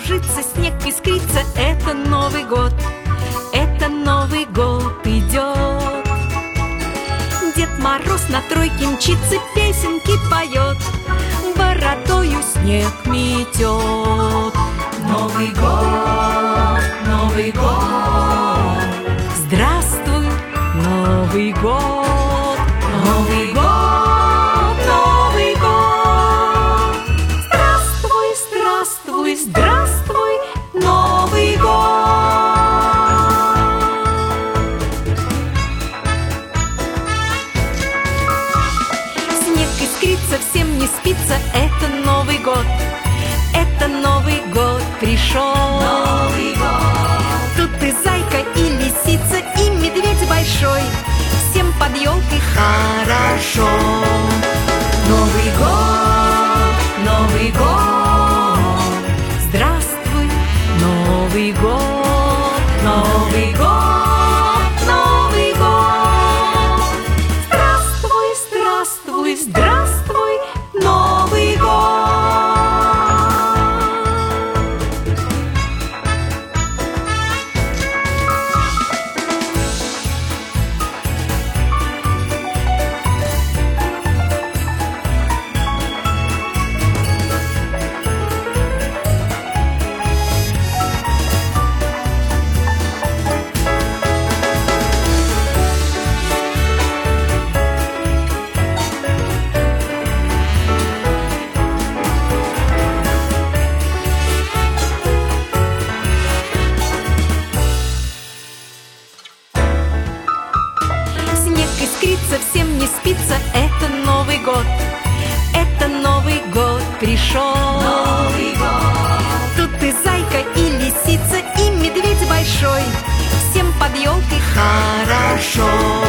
ложится, снег искрится. Это Новый год, это Новый год идет. Дед Мороз на тройке мчится, песенки поет, бородою снег метет. Новый год, Новый год, здравствуй, Новый год, Новый год, Новый год. Здравствуй, здравствуй, здравствуй, Новый год. Снег искрится, всем не спится. Это Новый год, это Новый год пришел. Новый год. Тут и зайка, и лисица, и медведь большой. Всем под елкой хорошо. Новый год, Новый год, здравствуй, Новый год, Новый год, Новый год. Здравствуй, здравствуй, здравствуй, Новый год. Искрится, всем не спится. Это Новый год, это Новый год пришел. Новый год. Тут и зайка, и лисица, и медведь большой. Всем под елкой хорошо.